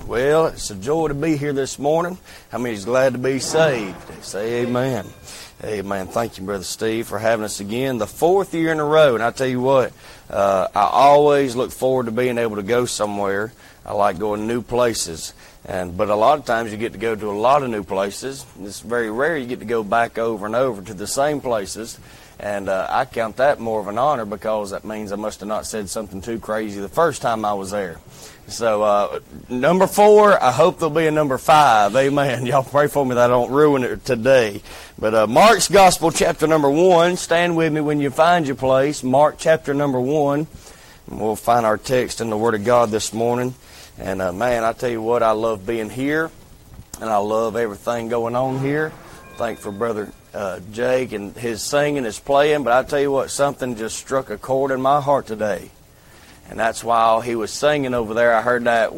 Well, it's a joy to be here this morning. How many's glad to be saved? Say amen. Amen. Thank you, Brother Steve, for having us again. The 4th year in a row. And I tell you what, I always look forward to being able to go somewhere. I like going new places. But a lot of times you get to go to a lot of new places. It's very rare you get to go back over and over to the same places. And I count that more of an honor because that means I must have not said something too crazy the first time I was there. So number 4, I hope there'll be a number 5. Amen. Y'all pray for me that I don't ruin it today. But Mark's Gospel, chapter number 1. Stand with me when you find your place. Mark chapter number 1. And we'll find our text in the Word of God this morning. And man, I tell you what, I love being here. And I love everything going on here. Thank for Brother Jake and his singing, his playing. But I tell you what, something just struck a chord in my heart today. And that's while he was singing over there, I heard that,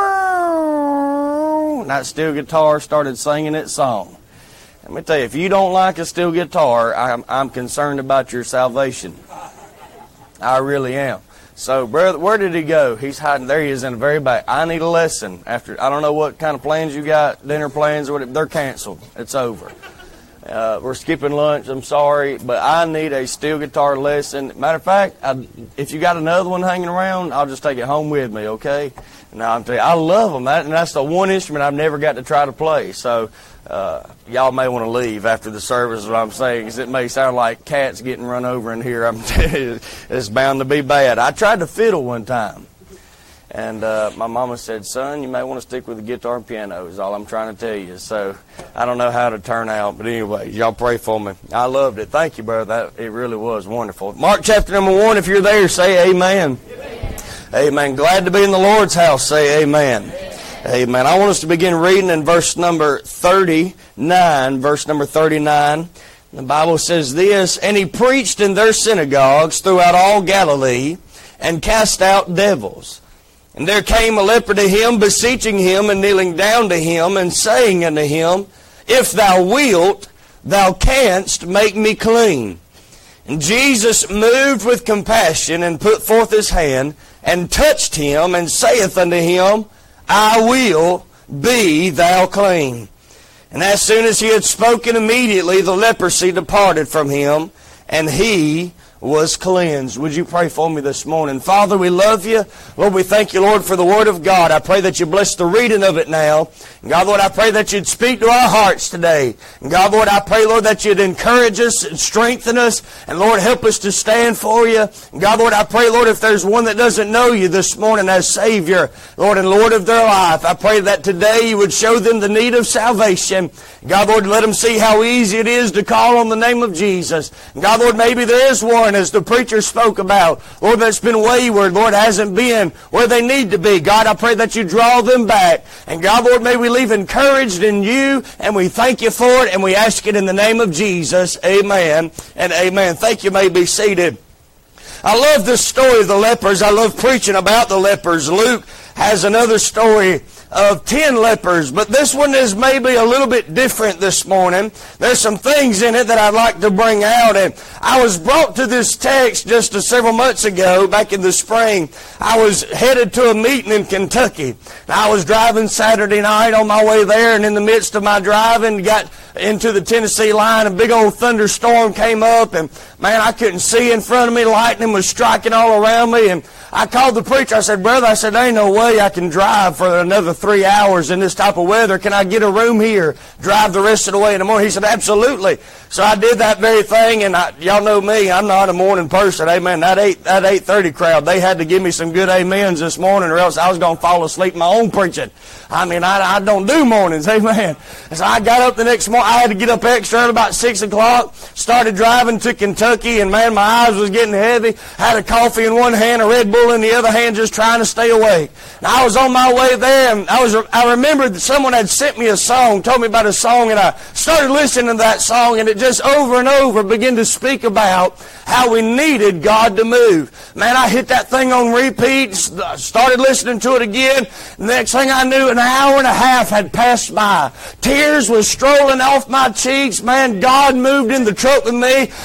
whoa, and that steel guitar started singing its song. Let me tell you, if you don't like a steel guitar, I'm concerned about your salvation. I really am. So, brother, where did he go? He's hiding. There he is in the very back. I need a lesson. I don't know what kind of plans you got, dinner plans or whatever. They're canceled. It's over. We're skipping lunch. I'm sorry, but I need a steel guitar lesson. Matter of fact, if you got another one hanging around, I'll just take it home with me, okay? Now, I'm telling you, I love them. And that's the one instrument I've never got to try to play. So, y'all may want to leave after the service is what I'm saying, because it may sound like cats getting run over in here. I'm telling you, it's bound to be bad. I tried to fiddle one time. And my mama said, son, you may want to stick with the guitar and piano is all I'm trying to tell you. So I don't know how to turn out. But anyway, y'all pray for me. I loved it. Thank you, brother. It really was wonderful. Mark chapter number 1, if you're there, say amen. Amen. Amen. Glad to be in the Lord's house. Say amen. Amen. Amen. I want us to begin reading in verse number 39. Verse number 39. The Bible says this, and he preached in their synagogues throughout all Galilee and cast out devils. And there came a leper to him, beseeching him, and kneeling down to him, and saying unto him, if thou wilt, thou canst make me clean. And Jesus, moved with compassion, and put forth his hand, and touched him, and saith unto him, I will, be thou clean. And as soon as he had spoken, immediately the leprosy departed from him, and he was cleansed. Would you pray for me this morning? Father, we love you. Lord, we thank you, Lord, for the Word of God. I pray that you bless the reading of it now. And God, Lord, I pray that you'd speak to our hearts today. And God, Lord, I pray, Lord, that you'd encourage us and strengthen us. And Lord, help us to stand for you. And God, Lord, I pray, Lord, if there's one that doesn't know you this morning as Savior, Lord, and Lord of their life, I pray that today you would show them the need of salvation. God, Lord, let them see how easy it is to call on the name of Jesus. And God, Lord, maybe there is one, as the preacher spoke about, Lord, that's been wayward, Lord, hasn't been where they need to be. God, I pray that you draw them back. And God, Lord, may we leave encouraged in you, and we thank you for it, and we ask it in the name of Jesus. Amen and amen. Thank you. May be seated. I love this story of the lepers. I love preaching about the lepers. Luke has another story of 10 lepers, but this one is maybe a little bit different this morning. There's some things in it that I'd like to bring out, and I was brought to this text just several months ago, back in the spring. I was headed to a meeting in Kentucky. I was driving Saturday night on my way there, and in the midst of my driving, got into the Tennessee line. A big old thunderstorm came up, and man, I couldn't see in front of me. Lightning was striking all around me, and I called the preacher. I said, brother, I said, there ain't no way I can drive for another 3 hours in this type of weather. Can I get a room here, drive the rest of the way in the morning? He said, absolutely. So I did that very thing, and y'all know me, I'm not a morning person. Amen. That 8:30 crowd, they had to give me some good amens this morning, or else I was going to fall asleep in my own preaching. I mean, I don't do mornings. Amen. And so I got up the next morning. I had to get up extra early, about 6 o'clock, started driving to Kentucky, and man, my eyes was getting heavy. Had a coffee in one hand, a Red Bull in the other hand, just trying to stay awake. And I was on my way there, and I remembered that someone had sent me a song, told me about a song, and I started listening to that song, and it just over and over began to speak about how we needed God to move. Man, I hit that thing on repeat, started listening to it again. The next thing I knew, an hour and a half had passed by. Tears was strolling off my cheeks. Man, God moved in the truck with me. I started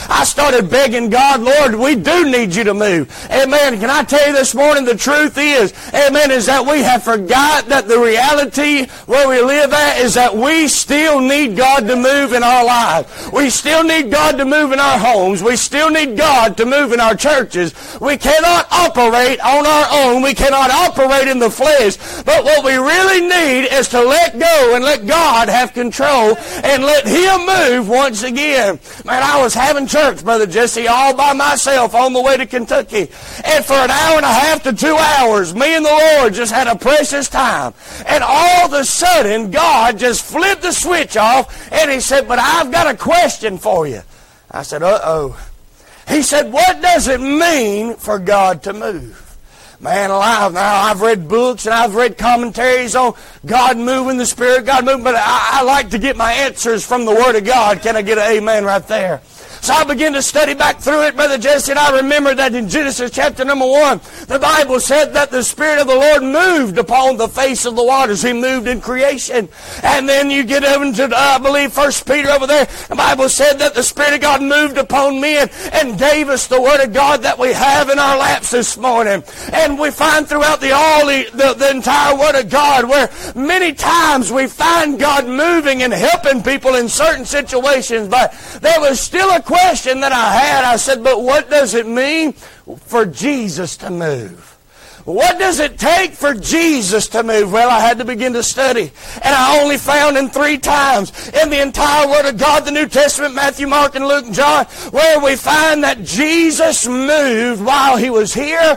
started begging God, Lord, we do need you to move. Amen. Can I tell you this morning, the truth is, amen, is that we have forgot that the reality where we live at is that we still need God to move in our lives. We still need God to move in our homes. We still need God to move in our churches. We cannot operate on our own. We cannot operate in the flesh. But what we really need is to let go and let God have control and let Him move once again. Man, I was having church, Brother Jesse, all by myself on the way to Kentucky. And for an hour and a half to 2 hours, me and the Lord just had a precious time. And all of a sudden, God just flipped the switch off and He said, but I've got a question for you. I said, uh-oh. He said, what does it mean for God to move? Man alive, now I've read books and I've read commentaries on God moving, the Spirit, God moving, but I like to get my answers from the Word of God. Can I get an amen right there? So I began to study back through it, Brother Jesse, and I remember that in Genesis chapter number 1, the Bible said that the Spirit of the Lord moved upon the face of the waters. He moved in creation. And then you get over to, I believe, 1 Peter over there, the Bible said that the Spirit of God moved upon men and gave us the Word of God that we have in our laps this morning. And we find throughout the entire Word of God where many times we find God moving and helping people in certain situations, but there was still a question that I had. I said, but what does it mean for Jesus to move? What does it take for Jesus to move? Well, I had to begin to study. And I only found in 3 times in the entire Word of God, the New Testament, Matthew, Mark, and Luke, and John, where we find that Jesus moved while He was here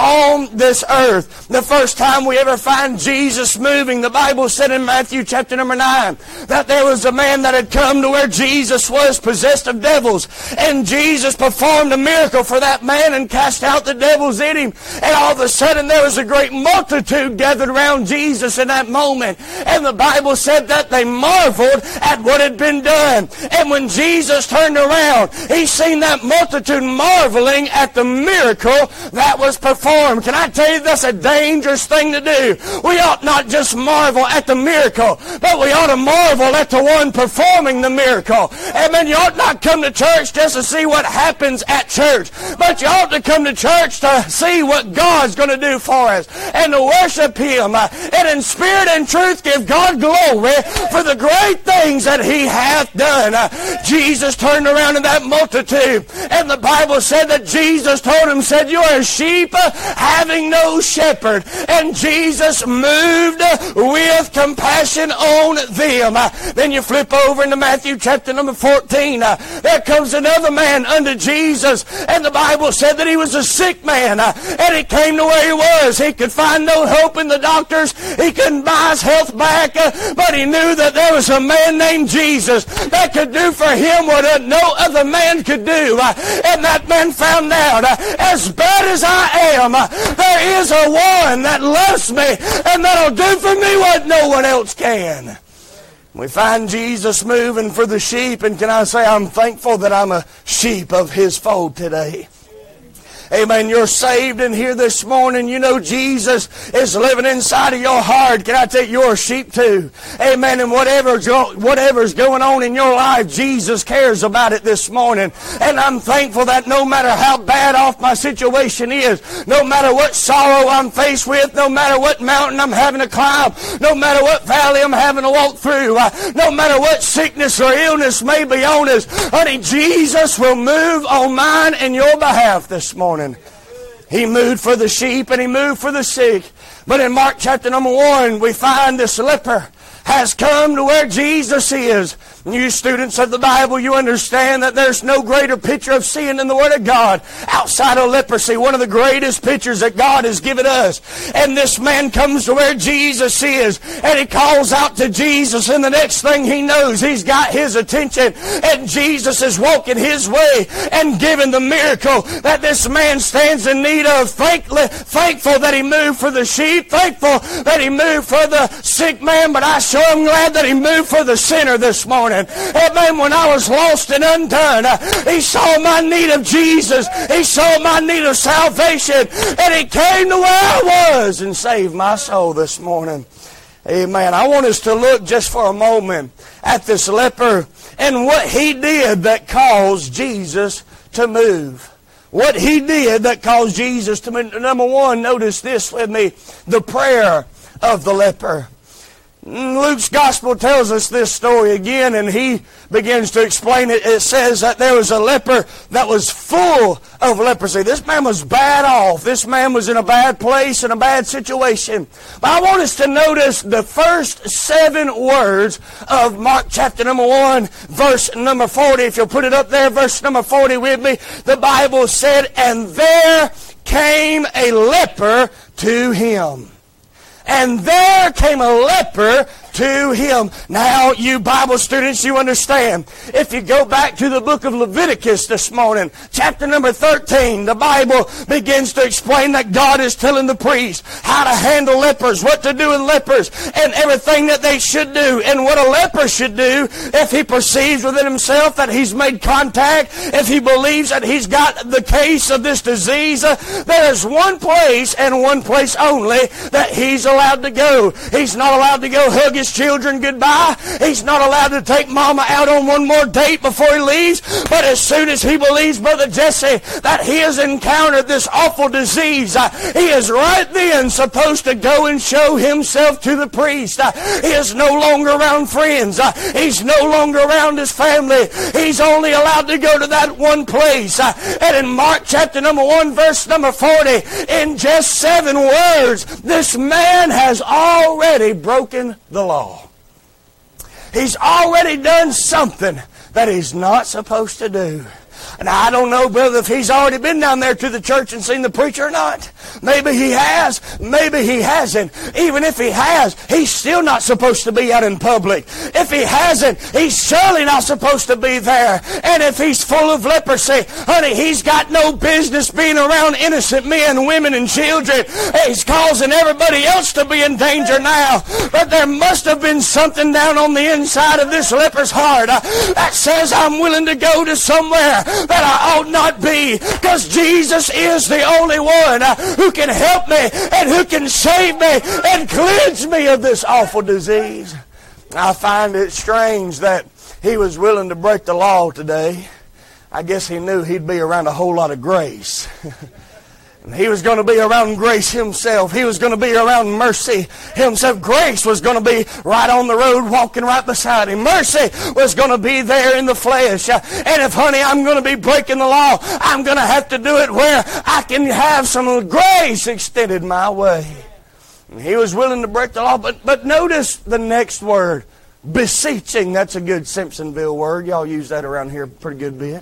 on this earth. The first time we ever find Jesus moving, the Bible said in Matthew chapter number 9, that there was a man that had come to where Jesus was possessed of devils. And Jesus performed a miracle for that man and cast out the devils in him. And all of a sudden, there was a great multitude gathered around Jesus in that moment. And the Bible said that they marveled at what had been done. And when Jesus turned around, He seen that multitude marveling at the miracle that was performed. Can I tell you, that's a dangerous thing to do. We ought not just marvel at the miracle, but we ought to marvel at the one performing the miracle. Amen. You ought not come to church just to see what happens at church, but you ought to come to church to see what God's going to do for us and to worship Him and in spirit and truth give God glory for the great things that He hath done. Jesus turned around in that multitude, and the Bible said that Jesus told him, said, you are sheep having no shepherd. And Jesus moved with compassion on them. Then you flip over into Matthew chapter number 14. There comes another man unto Jesus, and the Bible said that he was a sick man, and he came to where he was. He could find no hope in the doctors. He couldn't buy his health back, but he knew that there was a man named Jesus that could do for him what no other man could do. And that man found out, as bad as I am, there is a one that loves me and that'll do for me what no one else can. We find Jesus moving for the sheep, and can I say I'm thankful that I'm a sheep of His fold today. Amen. You're saved in here this morning. You know Jesus is living inside of your heart. Can I tell you, you're a sheep too? Amen. And whatever's going on in your life, Jesus cares about it this morning. And I'm thankful that no matter how bad off my situation is, no matter what sorrow I'm faced with, no matter what mountain I'm having to climb, no matter what valley I'm having to walk through, no matter what sickness or illness may be on us, honey, Jesus will move on mine and your behalf this morning. He moved for the sheep and He moved for the sick. But in Mark chapter number 1, we find this leper has come to where Jesus is. You students of the Bible, you understand that there's no greater picture of sin in the Word of God outside of leprosy. One of the greatest pictures that God has given us. And this man comes to where Jesus is, and he calls out to Jesus, and the next thing he knows, he's got his attention, and Jesus is walking his way and giving the miracle that this man stands in need of. Thankful that he moved for the sheep, thankful that he moved for the sick man, but I sure am glad that he moved for the sinner this morning. Amen. When I was lost and undone, He saw my need of Jesus. He saw my need of salvation, and He came to where I was and saved my soul this morning. Amen. I want us to look just for a moment at this leper and what he did that caused Jesus to move. What he did that caused Jesus to move. Number one, notice this with me, the prayer of the leper. Luke's gospel tells us this story again, and he begins to explain it. It says that there was a leper that was full of leprosy. This man was bad off. This man was in a bad place, in a bad situation. But I want us to notice the first 7 words of Mark chapter number 1, verse number 40. If you'll put it up there, verse number 40 with me. The Bible said, "And there came a leper to him." And there came a leper to him. Now, you Bible students, you understand. If you go back to the book of Leviticus this morning, chapter number 13, the Bible begins to explain that God is telling the priest how to handle lepers, what to do with lepers, and everything that they should do, and what a leper should do if he perceives within himself that he's made contact, if he believes that he's got the case of this disease. There is one place and one place only that he's allowed to go. He's not allowed to go hug his children goodbye. He's not allowed to take mama out on one more date before he leaves. But as soon as he believes, Brother Jesse, that he has encountered this awful disease, he is right then supposed to go and show himself to the priest. He is no longer around friends. He's no longer around his family. He's only allowed to go to that one place. And in Mark chapter number 1, verse number 40, in just 7 words, this man has already broken the law. He's already done something that he's not supposed to do. And I don't know, brother, if he's already been down there to the church and seen the preacher or not. Maybe he has. Maybe he hasn't. Even if he has, he's still not supposed to be out in public. If he hasn't, he's surely not supposed to be there. And if he's full of leprosy, honey, he's got no business being around innocent men, women, and children. He's causing everybody else to be in danger now. But there must have been something down on the inside of this leper's heart that says, I'm willing to go to somewhere that I ought not be, because Jesus is the only one who can help me and who can save me and cleanse me of this awful disease. I find it strange that he was willing to break the law today. I guess he knew he'd be around a whole lot of grace. He was going to be around grace himself. He was going to be around mercy himself. Grace was going to be right on the road, walking right beside him. Mercy was going to be there in the flesh. And if, honey, I'm going to be breaking the law, I'm going to have to do it where I can have some grace extended my way. And he was willing to break the law. But notice the next word, beseeching. That's a good Simpsonville word. Y'all use that around here a pretty good bit.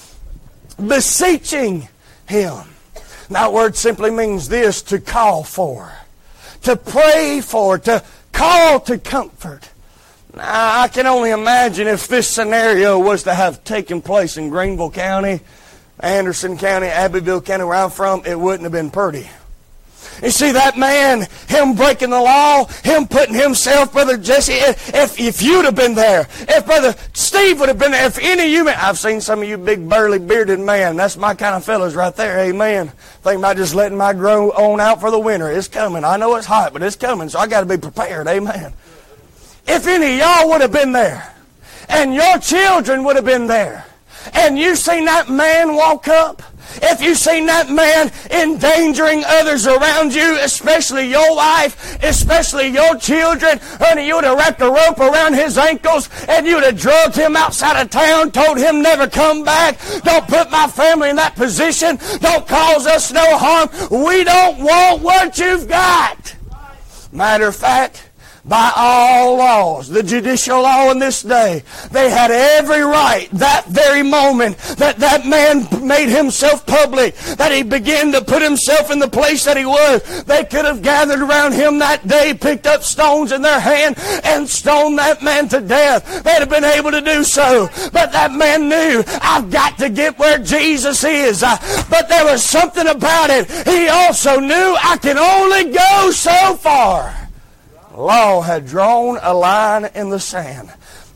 Beseeching him. That word simply means this, to call for, to pray for, to call to comfort. Now, I can only imagine if this scenario was to have taken place in Greenville County, Anderson County, Abbeville County, where I'm from, it wouldn't have been pretty. You see, that man, him breaking the law, him putting himself, Brother Jesse, if you'd have been there, if Brother Steve would have been there, if any of you, I've seen some of you big burly bearded men, that's my kind of fellas right there, amen. Think about just letting my grow on out for the winter. It's coming. I know it's hot, but it's coming, so I got to be prepared, amen. If any of y'all would have been there, and your children would have been there, and you seen that man walk up, if you seen that man endangering others around you, especially your wife, especially your children, honey, you would have wrapped a rope around his ankles and you would have drugged him outside of town, told him never come back. Don't put my family in that position. Don't cause us no harm. We don't want what you've got. Matter of fact, by all laws, the judicial law in this day, they had every right that very moment that man made himself public, that he began to put himself in the place that he was. They could have gathered around him that day, picked up stones in their hand, and stoned that man to death. They'd have been able to do so. But that man knew, I've got to get where Jesus is. But there was something about it. He also knew, I can only go so far. Law had drawn a line in the sand.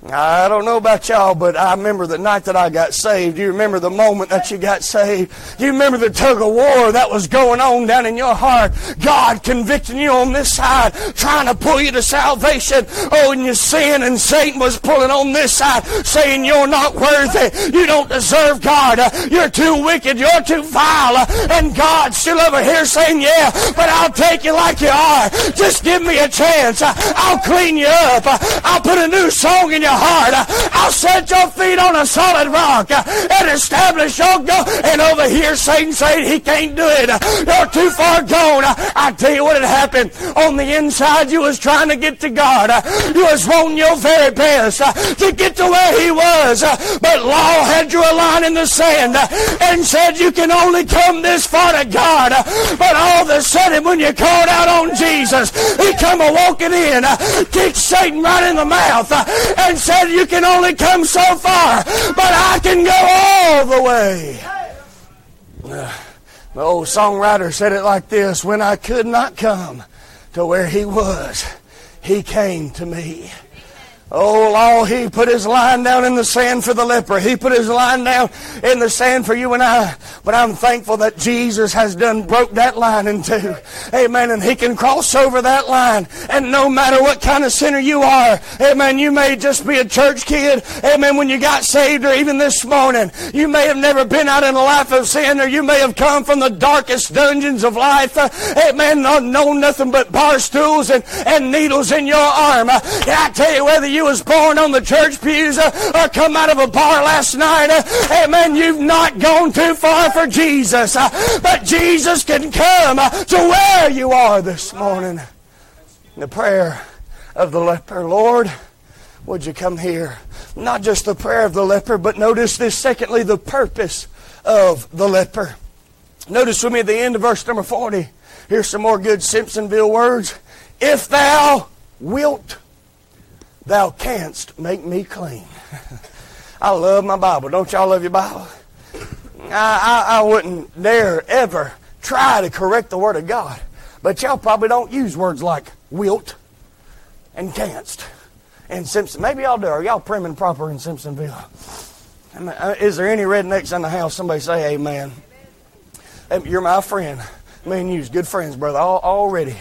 I don't know about y'all, but I remember the night that I got saved. You remember the moment that you got saved. You remember the tug of war that was going on down in your heart. God convicting you on this side, trying to pull you to salvation. Oh, and your sin, and Satan was pulling on this side, saying you're not worthy. You don't deserve God. You're too wicked. You're too vile. And God's still over here saying, yeah, but I'll take you like you are. Just give me a chance. I'll clean you up. I'll put a new song in your heart. I'll set your feet on a solid rock and establish your goal. And over here, Satan saying he can't do it. You're too far gone. I tell you what had happened. On the inside, you was trying to get to God. You was wanting your very best to get to where he was. But law had drew a line in the sand and said you can only come this far to God. But all of a sudden, when you called out on Jesus, he come a walking in, kicked Satan right in the mouth, and said, you can only come so far, but I can go all the way. The old songwriter said it like this: when I could not come to where he was, he came to me. Oh, Lord, he put his line down in the sand for the leper. He put his line down in the sand for you and I. But I'm thankful that Jesus has broke that line in two. Amen. And he can cross over that line. And no matter what kind of sinner you are, amen, you may just be a church kid. Amen. When you got saved, or even this morning, you may have never been out in a life of sin, or you may have come from the darkest dungeons of life. Amen. Not known nothing but bar stools and needles in your arm. I tell you, whether you was born on the church pews or come out of a bar last night, amen, you've not gone too far for Jesus. But Jesus can come to where you are this morning. The prayer of the leper: Lord, would you come here? Not just the prayer of the leper, but notice this, secondly, the purpose of the leper. Notice with me at the end of verse number 40. Here's some more good Simpsonville words. If thou wilt, thou canst make me clean. I love my Bible. Don't y'all love your Bible? I wouldn't dare ever try to correct the Word of God. But y'all probably don't use words like wilt and canst and Simpson. Maybe y'all do. Are y'all prim and proper in Simpsonville? Is there any rednecks in the house? Somebody say amen. You're my friend. Me and you's good friends, brother, already.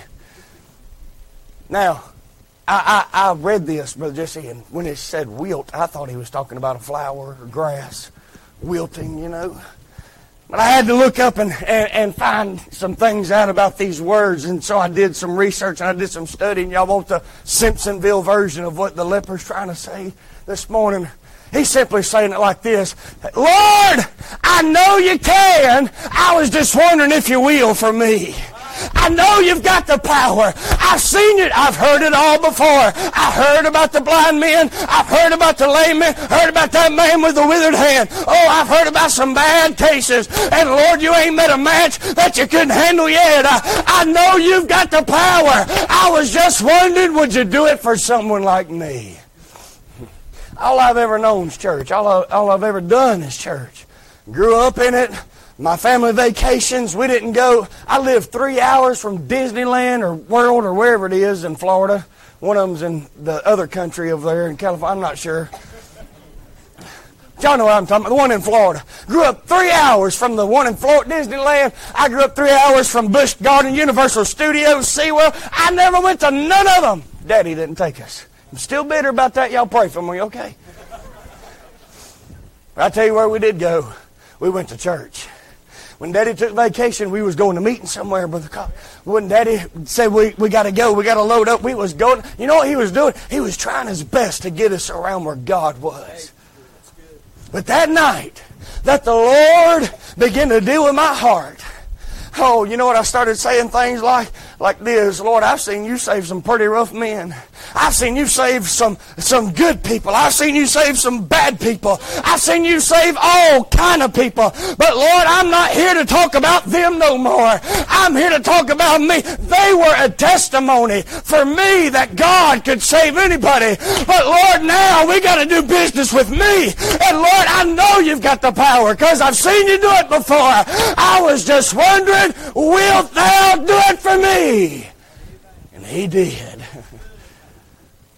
Now, I read this, Brother Jesse, and when it said wilt, I thought he was talking about a flower or grass wilting, you know. But I had to look up and find some things out about these words, and so I did some research and I did some studying. Y'all want the Simpsonville version of what the leper's trying to say this morning? He's simply saying it like this: Lord, I know you can. I was just wondering if you will for me. I know you've got the power. I've seen it. I've heard it all before. I heard about the blind men. I've heard about the lame men. Heard about that man with the withered hand. Oh, I've heard about some bad cases. And Lord, you ain't met a match that you couldn't handle yet. I know you've got the power. I was just wondering, would you do it for someone like me? All I've ever known is church. All I've ever done is church. Grew up in it. My family vacations, we didn't go. I lived 3 hours from Disneyland or World or wherever it is in Florida. One of them's in the other country over there in California. I'm not sure. Y'all know what I'm talking about. The one in Florida. Grew up 3 hours from the one in Florida, Disneyland. I grew up 3 hours from Busch Garden, Universal Studios, SeaWorld. I never went to none of them. Daddy didn't take us. I'm still bitter about that. Y'all pray for me, okay? But I tell you where we did go. We went to church. When Daddy took vacation, we was going to meeting somewhere. When Daddy said we got to go, we got to load up, we was going. You know what he was doing? He was trying his best to get us around where God was. But that night that the Lord began to deal with my heart, oh, you know what? I started saying things like this: Lord, I've seen you save some pretty rough men. I've seen you save some good people. I've seen you save some bad people. I've seen you save all kind of people. But Lord, I'm not here to talk about them no more. I'm here to talk about me. They were a testimony for me that God could save anybody. But Lord, now we got to do business with me. And Lord, I know you've got the power because I've seen you do it before. I was just wondering, wilt thou do it for me? And he did.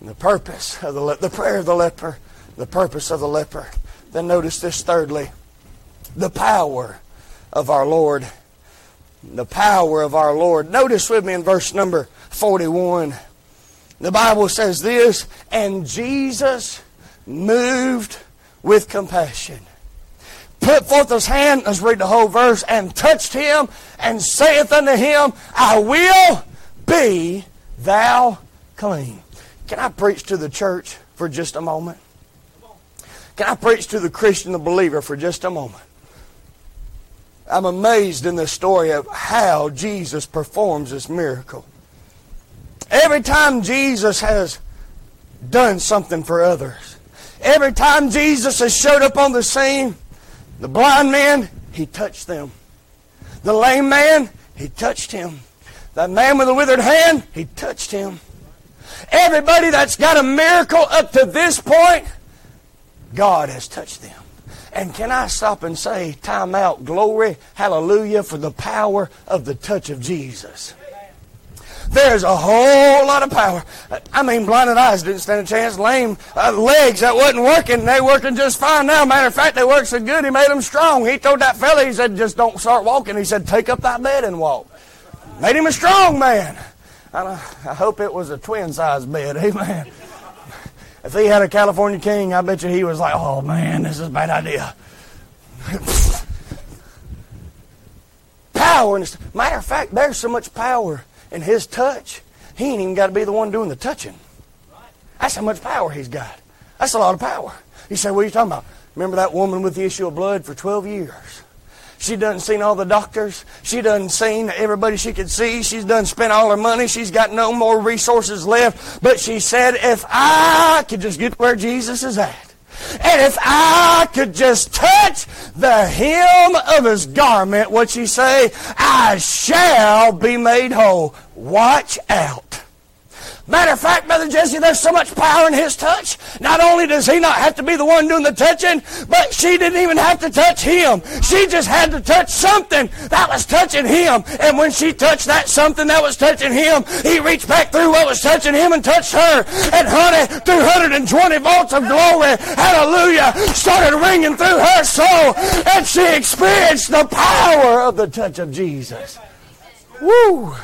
The purpose of the prayer of the leper, the purpose of the leper. Then notice this thirdly, the power of our Lord. The power of our Lord. Notice with me in verse number 41. The Bible says this, and Jesus moved with compassion, put forth his hand, let's read the whole verse, and touched him, and saith unto him, I will be thou clean. Can I preach to the church for just a moment? Can I preach to the Christian, the believer, for just a moment? I'm amazed in this story of how Jesus performs this miracle. Every time Jesus has done something for others, every time Jesus has showed up on the scene, the blind man, he touched them. The lame man, he touched him. That man with the withered hand, he touched him. Everybody that's got a miracle up to this point, God has touched them. And can I stop and say, time out, glory, hallelujah, for the power of the touch of Jesus. There's a whole lot of power. I mean, blinded eyes didn't stand a chance. Lame legs that wasn't working, they working just fine now. Matter of fact, they work so good, he made them strong. He told that fella, he said, just don't start walking. He said, take up thy bed and walk. Made him a strong man. I hope it was a twin-size bed. Amen. If he had a California king, I bet you he was like, oh man, this is a bad idea. Power. Matter of fact, there's so much power in his touch, he ain't even got to be the one doing the touching. That's how much power he's got. That's a lot of power. You say, what are you talking about? Remember that woman with the issue of blood for 12 years? She done seen all the doctors. She done seen everybody she could see. She's done spent all her money. She's got no more resources left. But she said, if I could just get where Jesus is at, and if I could just touch the hem of his garment, what'd she say? I shall be made whole. Watch out. Matter of fact, Brother Jesse, there's so much power in his touch. Not only does he not have to be the one doing the touching, but she didn't even have to touch him. She just had to touch something that was touching him. And when she touched that something that was touching him, he reached back through what was touching him and touched her. And honey, 220 volts of glory, hallelujah, started ringing through her soul. And she experienced the power of the touch of Jesus. Woo!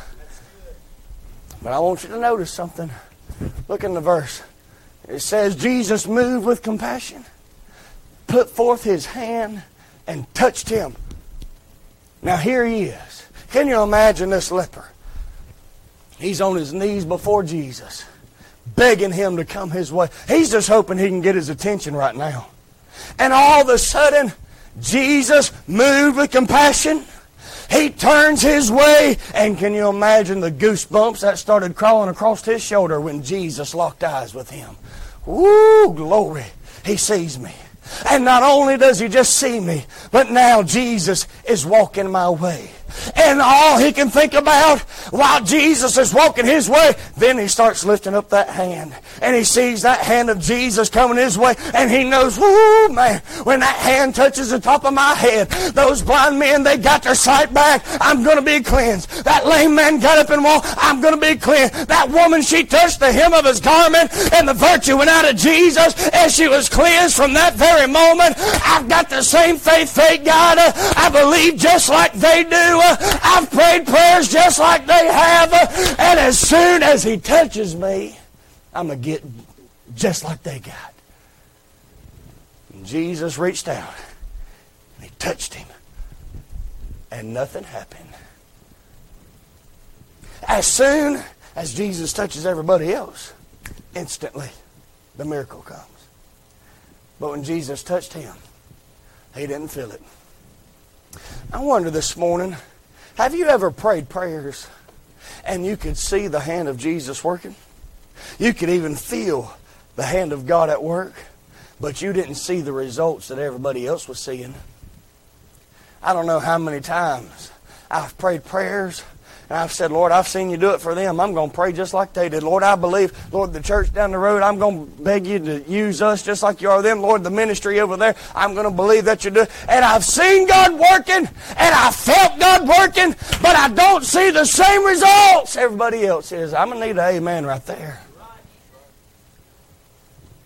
But I want you to notice something. Look in the verse. It says, Jesus moved with compassion, put forth his hand, and touched him. Now here he is. Can you imagine this leper? He's on his knees before Jesus, begging him to come his way. He's just hoping he can get his attention right now. And all of a sudden, Jesus moved with compassion. He turns his way, and can you imagine the goosebumps that started crawling across his shoulder when Jesus locked eyes with him? Woo, glory. He sees me. And not only does he just see me, but now Jesus is walking my way. And all he can think about while Jesus is walking his way, then he starts lifting up that hand. And he sees that hand of Jesus coming his way. And he knows, whoo, man, when that hand touches the top of my head, those blind men, they got their sight back. I'm going to be cleansed. That lame man got up and walked. I'm going to be cleansed. That woman, she touched the hem of his garment, and the virtue went out of Jesus, and she was cleansed from that very moment. I've got the same faith they got. I believe just like they do. I've prayed prayers just like they have. And as soon as he touches me, I'm going to get just like they got. And Jesus reached out and he touched him. And nothing happened. As soon as Jesus touches everybody else, instantly the miracle comes. But when Jesus touched him, he didn't feel it. I wonder this morning, have you ever prayed prayers and you could see the hand of Jesus working? You could even feel the hand of God at work, but you didn't see the results that everybody else was seeing. I don't know how many times I've prayed prayers and I've said, Lord, I've seen you do it for them. I'm going to pray just like they did. Lord, I believe, Lord, the church down the road, I'm going to beg you to use us just like you are them. Lord, the ministry over there, I'm going to believe that you do. And I've seen God working, and I felt God working, but I don't see the same results everybody else is. I'm going to need an amen right there.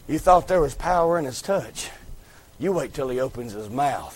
You thought there was power in his touch. You wait till he opens his mouth.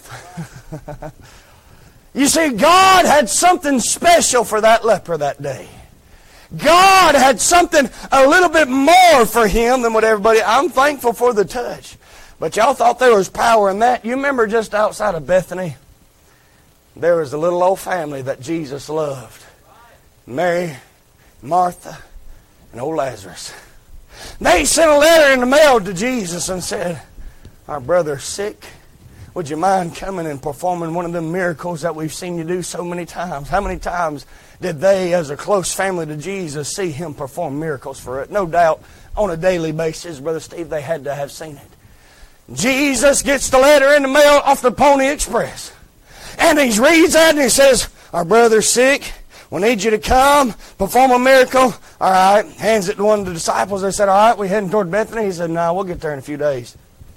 You see, God had something special for that leper that day. God had something a little bit more for him than what everybody... I'm thankful for the touch. But y'all thought there was power in that. You remember just outside of Bethany, there was a little old family that Jesus loved. Mary, Martha, and old Lazarus. They sent a letter in the mail to Jesus and said, our brother's sick. Would you mind coming and performing one of them miracles that we've seen you do so many times? How many times did they, as a close family to Jesus, see him perform miracles for it? No doubt, on a daily basis, Brother Steve, they had to have seen it. Jesus gets the letter in the mail off the Pony Express. And he reads that and he says, our brother's sick. We need you to come, perform a miracle. All right. Hands it to one of the disciples. They said, all right, we heading toward Bethany. He said, no, we'll get there in a few days.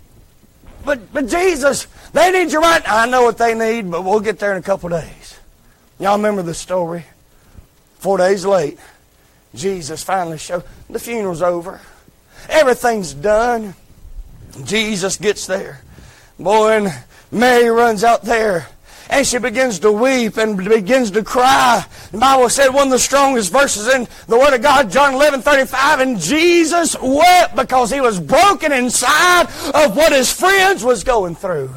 But Jesus, they need you right. I know what they need, but we'll get there in a couple days. Y'all remember the story? 4 days late, Jesus finally showed. The funeral's over. Everything's done. Jesus gets there. Boy, and Mary runs out there. And she begins to weep and begins to cry. The Bible said one of the strongest verses in the Word of God, John 11:35, and Jesus wept because he was broken inside of what his friends was going through.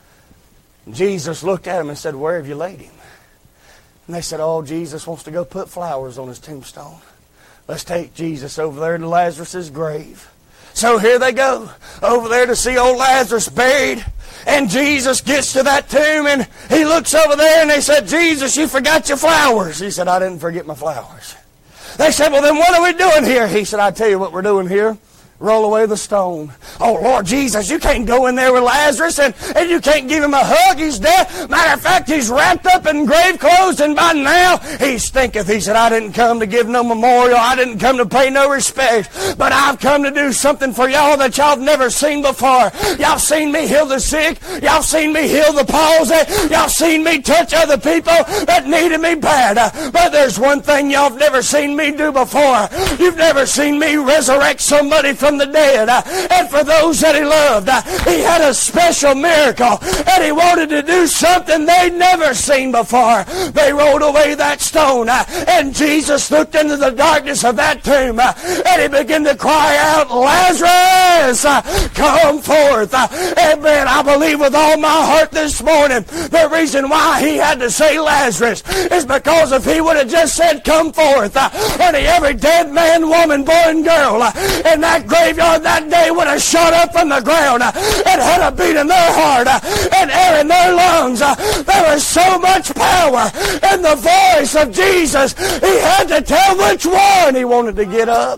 Jesus looked at him and said, where have you laid him? And they said, oh, Jesus wants to go put flowers on his tombstone. Let's take Jesus over there to Lazarus' grave. So here they go, over there to see old Lazarus buried. And Jesus gets to that tomb and he looks over there and they said, Jesus, you forgot your flowers. He said, I didn't forget my flowers. They said, well, then what are we doing here? He said, I tell you what we're doing here. Roll away the stone. Oh, Lord Jesus, you can't go in there with Lazarus and you can't give him a hug. He's dead. Matter of fact, he's wrapped up in grave clothes and by now he stinketh. He said, I didn't come to give no memorial. I didn't come to pay no respect. But I've come to do something for y'all that y'all have never seen before. Y'all seen me heal the sick. Y'all seen me heal the palsy. Y'all seen me touch other people that needed me bad. But there's one thing y'all have never seen me do before. You've never seen me resurrect somebody from the dead. And for those that he loved, he had a special miracle. And he wanted to do something they'd never seen before. They rolled away that stone. And Jesus looked into the darkness of that tomb. And he began to cry out, Lazarus, come forth. Amen. I believe with all my heart this morning, the reason why he had to say Lazarus is because if he would have just said, come forth, honey, every dead man, woman, boy, and girl in that graveyard that day would have shot up from the ground and had a beat in their heart and air in their lungs. There was so much power in the voice of Jesus. He had to tell which one he wanted to get up.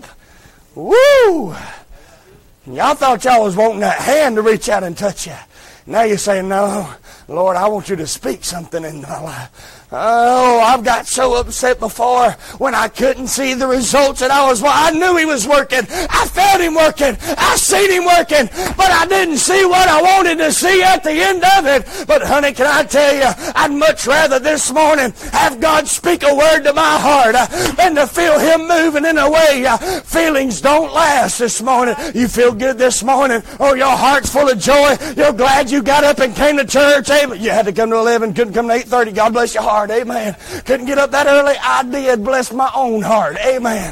Woo! Y'all thought y'all was wanting that hand to reach out and touch you. Now you're saying, no, Lord, I want you to speak something into my life. Oh, I've got so upset before when I couldn't see the results that I knew he was working. I felt him working. I seen him working. But I didn't see what I wanted to see at the end of it. But honey, can I tell you, I'd much rather this morning have God speak a word to my heart than to feel him moving in a way. Feelings don't last this morning. You feel good this morning. Oh, your heart's full of joy. You're glad you got up and came to church. Amen. You had to come to 11, couldn't come to 8:30. God bless your heart. Amen. Couldn't get up that early. I did. Bless my own heart. Amen.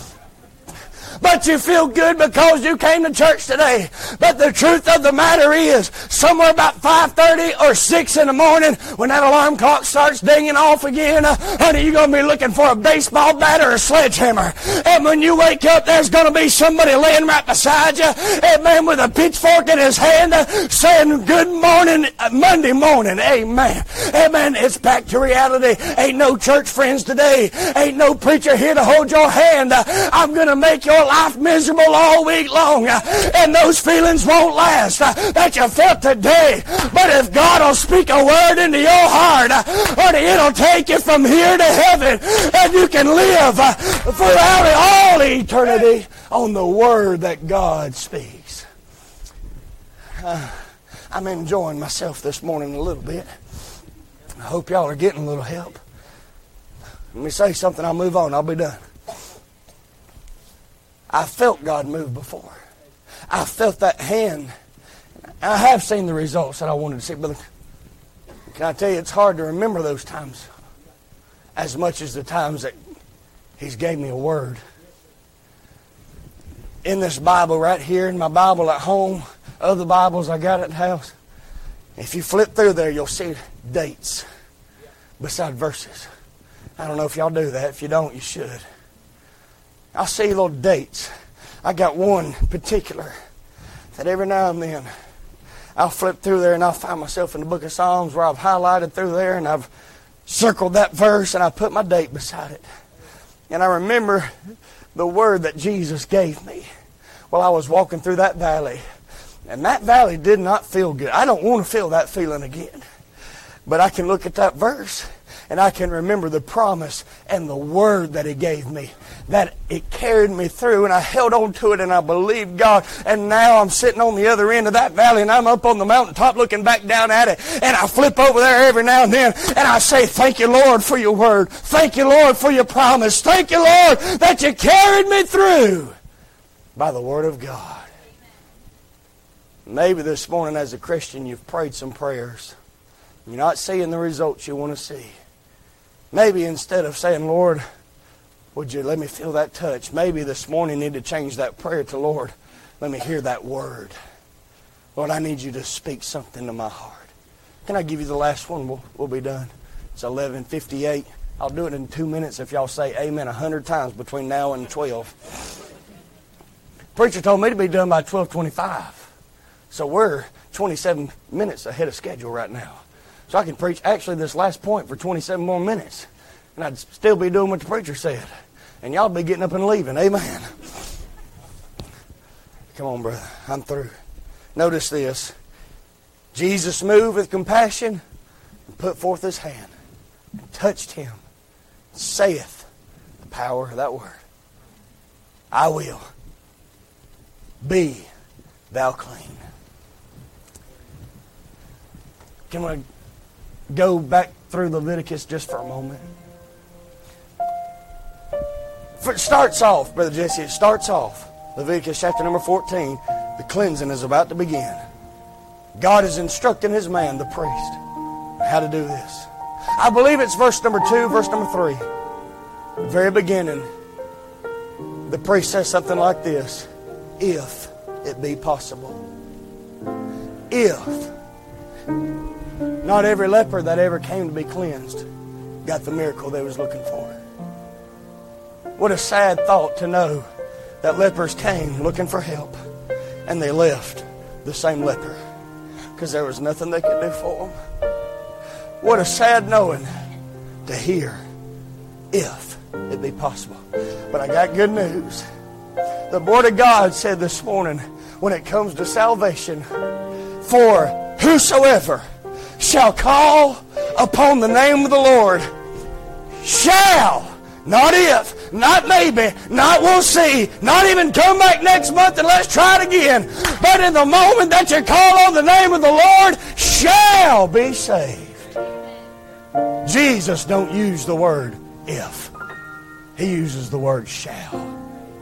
But you feel good because you came to church today. But the truth of the matter is, somewhere about 5:30 or 6 in the morning, when that alarm clock starts dinging off again, honey, you're going to be looking for a baseball bat or a sledgehammer. And when you wake up, there's going to be somebody laying right beside you, amen, with a pitchfork in his hand, saying, good morning, Monday morning. Amen. Amen. It's back to reality. Ain't no church friends today. Ain't no preacher here to hold your hand. I'm going to make your life miserable all week long, and those feelings won't last that you felt today. But if God will speak a word into your heart, honey, it'll take you from here to heaven, and you can live throughout all eternity on the word that God speaks. I'm enjoying myself this morning a little bit. I hope y'all are getting a little help. Let me say something, I'll move on, I'll be done. I felt God move before. I felt that hand. I have seen the results that I wanted to see. But can I tell you, it's hard to remember those times as much as the times that He's gave me a word. In this Bible right here, in my Bible at home, other Bibles I got at the house, if you flip through there, you'll see dates beside verses. I don't know if y'all do that. If you don't, you should. I'll see little dates. I got one particular that every now and then I'll flip through there and I'll find myself in the book of Psalms where I've highlighted through there and I've circled that verse and I put my date beside it. And I remember the word that Jesus gave me while I was walking through that valley. And that valley did not feel good. I don't want to feel that feeling again. But I can look at that verse and I can remember the promise and the word that He gave me. That it carried me through and I held on to it and I believed God. And now I'm sitting on the other end of that valley and I'm up on the mountaintop looking back down at it. And I flip over there every now and then and I say, thank you, Lord, for your word. Thank you, Lord, for your promise. Thank you, Lord, that you carried me through by the word of God. Maybe this morning as a Christian you've prayed some prayers. You're not seeing the results you want to see. Maybe instead of saying, Lord, would you let me feel that touch? Maybe this morning you need to change that prayer to, Lord, let me hear that word. Lord, I need you to speak something to my heart. Can I give you the last one? We'll be done. It's 11:58. I'll do it in 2 minutes if y'all say amen 100 times between now and 12. Preacher told me to be done by 12:25. So we're 27 minutes ahead of schedule right now. So I can preach actually this last point for 27 more minutes. And I'd still be doing what the preacher said. And y'all be getting up and leaving. Amen. Come on, brother. I'm through. Notice this. Jesus moved with compassion and put forth His hand and touched him. Saith the power of that word. I will. Be thou clean. Can we go back through Leviticus just for a moment? It starts off, Brother Jesse, it starts off. Leviticus chapter number 14. The cleansing is about to begin. God is instructing His man, the priest, how to do this. I believe it's verse number 2, verse number 3. The very beginning, the priest says something like this. If it be possible. If. Not every leper that ever came to be cleansed got the miracle they was looking for. What a sad thought to know that lepers came looking for help and they left the same leper because there was nothing they could do for them. What a sad knowing to hear, if it be possible. But I got good news. The Word of God said this morning, when it comes to salvation, for whosoever shall call upon the name of the Lord shall, not if, not maybe, not we'll see, not even come back next month and let's try it again. But in the moment that you call on the name of the Lord, shall be saved. Jesus don't use the word if. He uses the word shall.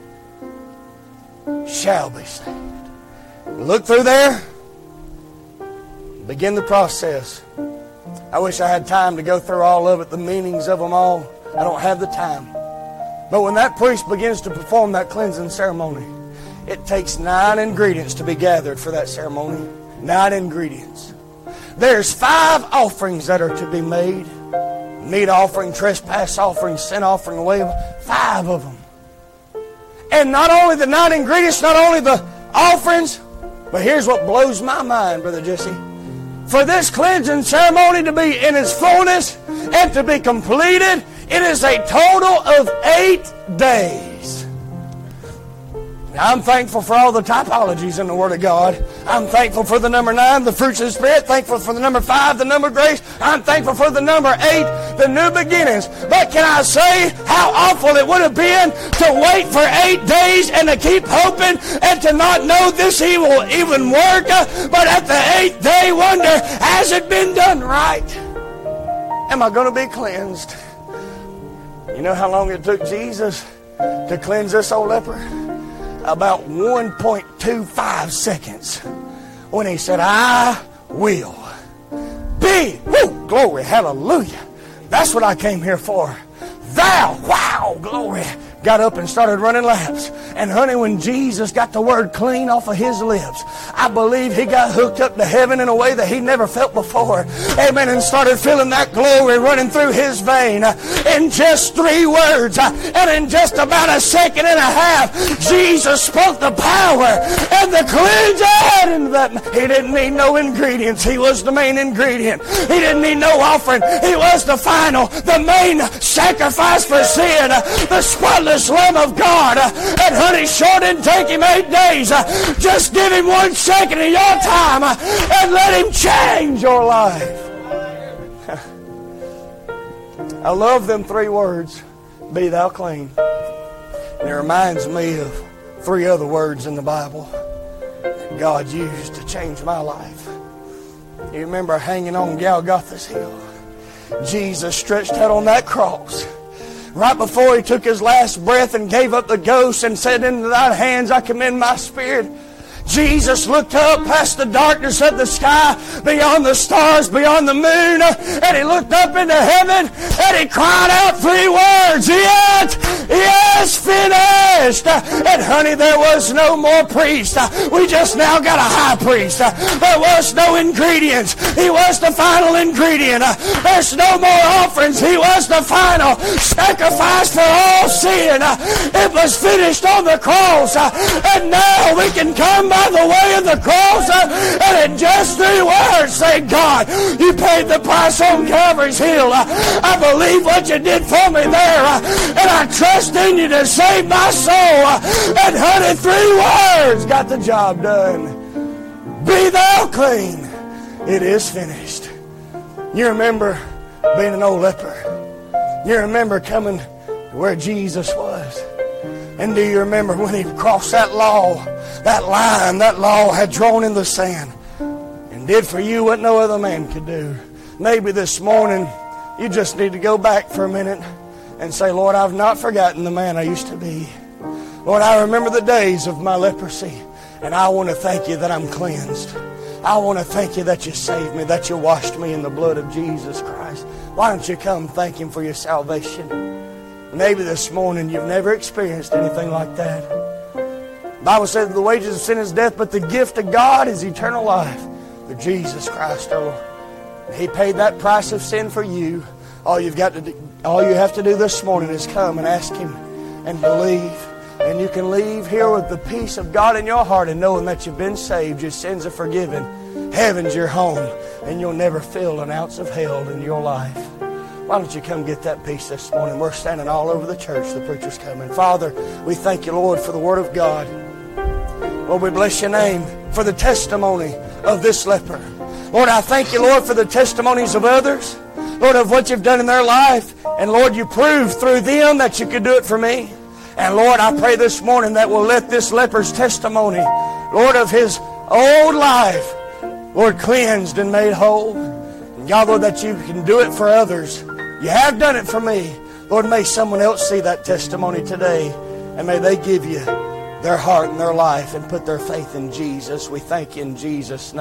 Shall be saved. Look through there. Begin the process. I wish I had time to go through all of it, the meanings of them all. I don't have the time. But when that priest begins to perform that cleansing ceremony, it takes 9 ingredients to be gathered for that ceremony. 9 ingredients. There's 5 offerings that are to be made. Meat offering, trespass offering, sin offering, wave. 5 of them. And not only the 9 ingredients, not only the offerings, but here's what blows my mind, Brother Jesse. For this cleansing ceremony to be in its fullness and to be completed, it is a total of 8 days. Now, I'm thankful for all the typologies in the Word of God. I'm thankful for the number 9, the fruits of the Spirit. Thankful for the number 5, the number of grace. I'm thankful for the number 8, the new beginnings. But can I say how awful it would have been to wait for 8 days and to keep hoping and to not know this He will even work. But at the 8th day, wonder, has it been done right? Am I going to be cleansed? You know how long it took Jesus to cleanse this old leper? about 1.25 seconds when he said, I will be. Woo, glory, hallelujah. That's what I came here for. Thou, wow, glory. Got up and started running laps. And honey, when Jesus got the word clean off of his lips, I believe he got hooked up to heaven in a way that he never felt before. Amen. And started feeling that glory running through his vein. In just 3 words, and in just about a second and a half, Jesus spoke the power and the cleansing into that. He didn't need no ingredients. He was the main ingredient. He didn't need no offering. He was the final, the main sacrifice for sin. The spotless Lamb of God. And honey, sure didn't take him 8 days. Just give him 1 second of your time and let him change your life. I love them 3 words. Be thou clean. And it reminds me of 3 other words in the Bible that God used to change my life. You remember hanging on Golgotha's hill. Jesus stretched out on that cross. Right before he took his last breath and gave up the ghost and said, into thy hands I commend my spirit. Jesus looked up past the darkness of the sky, beyond the stars, beyond the moon, and he looked up into heaven and he cried out 3 words, It is finished. And honey, there was no more priest. We just now got a high priest. There was no ingredients. He was the final ingredient. There's no more offerings. He was the final sacrifice for all sin. It was finished on the cross. And now we can come by the way of the cross and in just 3 words say, God, you paid the price on Calvary's hill. I believe what you did for me there, and I trust in you to save my soul. And honey, 3 words got the job done. Be thou clean. It is finished. You remember being an old leper. You remember coming to where Jesus was. And do you remember when he crossed that law, that line that law had drawn in the sand, and did for you what no other man could do? Maybe this morning you just need to go back for a minute and say, Lord, I've not forgotten the man I used to be. Lord, I remember the days of my leprosy, and I want to thank you that I'm cleansed. I want to thank you that you saved me, that you washed me in the blood of Jesus Christ. Why don't you come thank him for your salvation? Maybe this morning you've never experienced anything like that. The Bible says the wages of sin is death, but the gift of God is eternal life through Jesus Christ our Lord. He paid that price of sin for you. All you have to do this morning is come and ask him and believe. And you can leave here with the peace of God in your heart and knowing that you've been saved, your sins are forgiven, heaven's your home, and you'll never feel an ounce of hell in your life. Why don't you come get that peace this morning? We're standing all over the church. The preacher's coming. Father, we thank you, Lord, for the Word of God. Lord, we bless your name for the testimony of this leper. Lord, I thank you, Lord, for the testimonies of others. Lord, of what you've done in their life. And Lord, you proved through them that you could do it for me. And Lord, I pray this morning that we'll let this leper's testimony, Lord, of his old life, Lord, cleansed and made whole. And God, Lord, that you can do it for others. You have done it for me. Lord, may someone else see that testimony today. And may they give you their heart and their life and put their faith in Jesus. We thank you in Jesus' name.